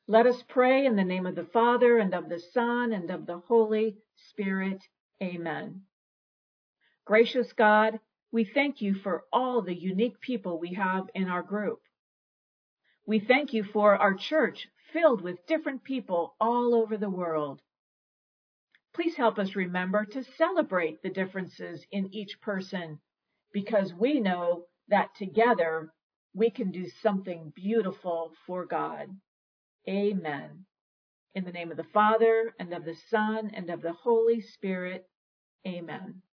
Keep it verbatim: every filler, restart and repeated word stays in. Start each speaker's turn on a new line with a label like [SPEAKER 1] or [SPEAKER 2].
[SPEAKER 1] Let us pray in the name of the Father, and of the Son, and of the Holy Spirit. Amen. Gracious God, we thank you for all the unique people we have in our group. We thank you for our church filled with different people all over the world. Please help us remember to celebrate the differences in each person, because we know that together we can do something beautiful for God. Amen. In the name of the Father, and of the Son, and of the Holy Spirit. Amen.